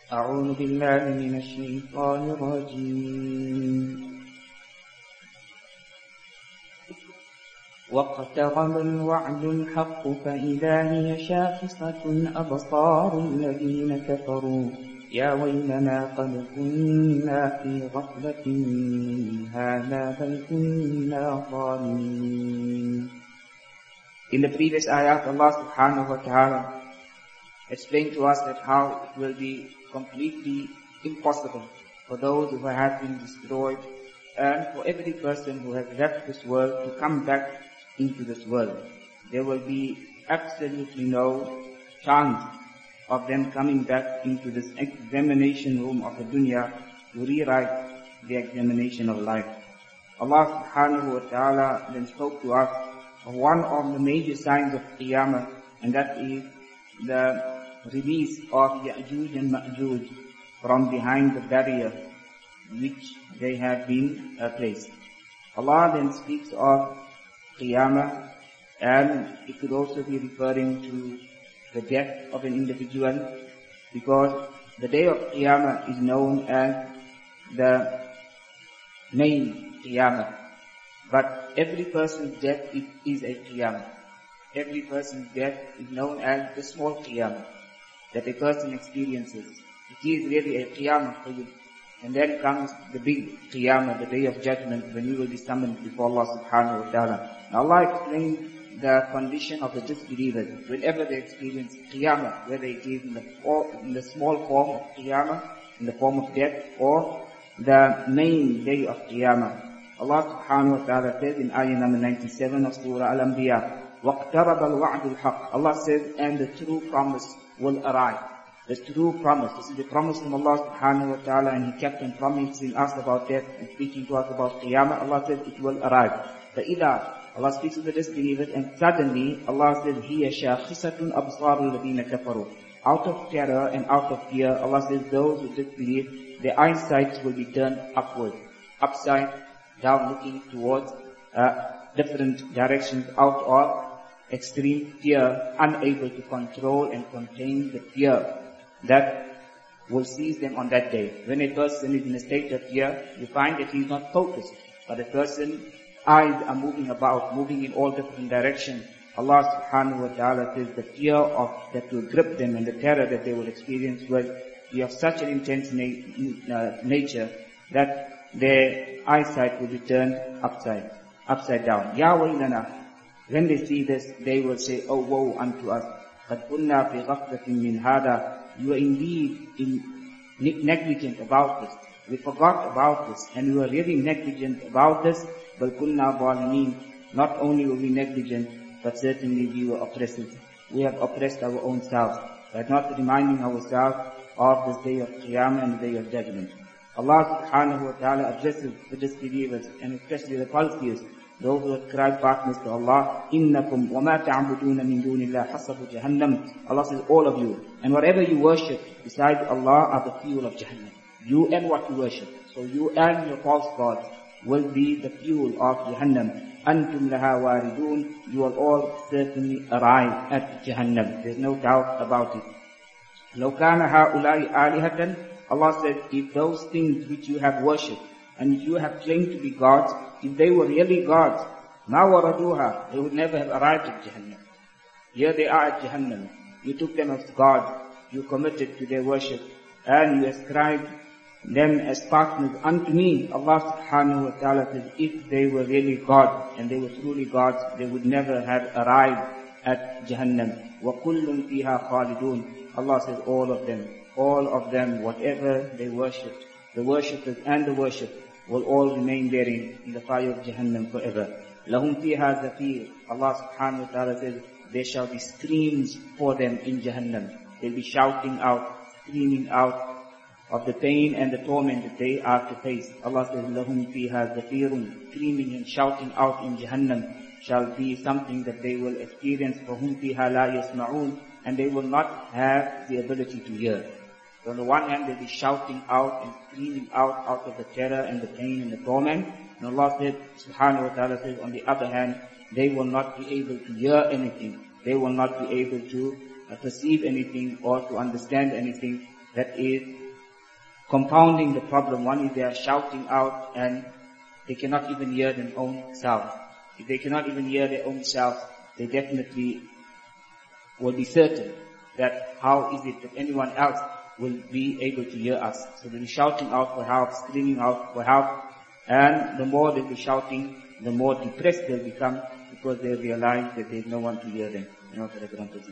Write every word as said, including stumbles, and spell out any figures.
أعوذ بالله من الشيطان الرجيم واقترب الوعد الحق فإذا هي شاخصة أبصار الذين كفروا يا ويلنا قد كنا في غفلة من هذا بل كنا ظالمين. In the previous ayat, Allah subhanahu wa ta'ala explained to us that how it will be completely impossible for those who have been destroyed and for every person who has left this world to come back into this world. There will be absolutely no chance of them coming back into this examination room of the dunya to rewrite the examination of life. Allah subhanahu wa ta'ala then spoke to us of one of the major signs of Qiyamah, and that is the release of Ya'juj and Ma'juj from behind the barrier which they have been uh, placed. Allah then speaks of Qiyamah, and it could also be referring to the death of an individual, because the day of Qiyamah is known as the main Qiyamah. But every person's death is, is a Qiyamah. Every person's death is known as the small Qiyamah that a person experiences. It is really a Qiyamah for you. And then comes the big Qiyamah, the day of judgment, when you will be summoned before Allah subhanahu wa ta'ala. Now Allah explained the condition of the disbelievers whenever they experience Qiyamah, whether it is in the, in the small form of Qiyamah, in the form of death, or the main day of Qiyamah. Allah subhanahu wa ta'ala says in ayah number ninety-seven of Surah Al-Anbiya, وَاقْتَرَبَ الْوَعْدُ الْحَقِّ. Allah says, and the true promise will arrive. The true promise. This is the promise from Allah subhanahu wa ta'ala, and He kept on promising us about death and speaking to us about Qiyamah. Allah says it will arrive. فَإِذَا, Allah speaks to the disbelievers, and suddenly Allah says, هِيَ شَاخِصَةٌ أَبْصَارُ الَّذِينَ كَفَرُوا. Out of terror and out of fear, Allah says those who disbelieve, their eyesight will be turned upward, upside down, looking towards uh, different directions out of extreme fear, unable to control and contain the fear that will seize them on that day. When a person is in a state of fear, you find that he is not focused, but a person's eyes are moving about, moving in all different directions. Allah subhanahu wa ta'ala says the fear of that will grip them and the terror that they will experience will be of such an intense na- uh, nature that their eyesight will be turned upside, upside down. Ya waylana. When they see this, they will say, oh woe unto us. قَدْ كُنَّا فِي غَفْلَةٍ مِّنْ هَذَا. You are indeed in, negligent about this. We forgot about this, and we were really negligent about this. بَلْ كُنَّا ظَالِمِينَ. Not only were we negligent, but certainly we were oppressive. We have oppressed our own selves by not reminding ourselves of this day of Qiyamah and the day of judgment. Allah subhanahu wa ta'ala addresses the disbelievers, and especially the polytheists, those who ascribe partners to Allah. إِنَّكُمْ وَمَا تَعْبُدُونَ مِن دُونِ اللَّهِ حَصَبُ جَهَنَّمْ. Allah says, all of you, and whatever you worship besides Allah are the fuel of Jahannam. You and what you worship. So you and your false gods will be the fuel of Jahannam. أَنْتُمْ لَهَا وَارِدُونَ. You will all certainly arrive at Jahannam. There's no doubt about it. لَوْ كَانَ هَؤُلَاءِ آلِهَةً. Allah said, if those things which you have worshipped and you have claimed to be gods, if they were really gods, مَا وَرَدُوهَا. They would never have arrived at Jahannam. Here they are at Jahannam. You took them as God. You committed to their worship. And you ascribed them as partners unto me. Allah subhanahu wa ta'ala says, if they were really gods and they were truly gods, they would never have arrived at Jahannam. وَكُلٌّ فِيهَا خَالِدُونَ. Allah says, all of them, all of them, whatever they worshipped, the worshippers and the worship will all remain therein in the fire of Jahannam forever. لَهُمْ فِيهَا زَفِيرٌ. Allah subhanahu wa ta'ala says, there shall be streams for them in Jahannam. They'll be shouting out, screaming out of the pain and the torment that they are to face. Allah says, لَهُمْ فِيهَا زَفِيرٌ. Screaming and shouting out in Jahannam shall be something that they will experience. فَهُمْ فِيهَا لَا يَسْمَعُونَ. And they will not have the ability to hear. So on the one hand, they'll be shouting out and screaming out out of the terror and the pain and the torment. And Allah said, subhanahu wa ta'ala says, on the other hand, they will not be able to hear anything. They will not be able to uh, perceive anything or to understand anything that is compounding the problem. One is they are shouting out and they cannot even hear their own self. If they cannot even hear their own self, they definitely will be certain that how is it that anyone else will be able to hear us. So they'll be shouting out for help, screaming out for help, and the more they'll be shouting, the more depressed they'll become, because they realize that there's no one to hear them. You know,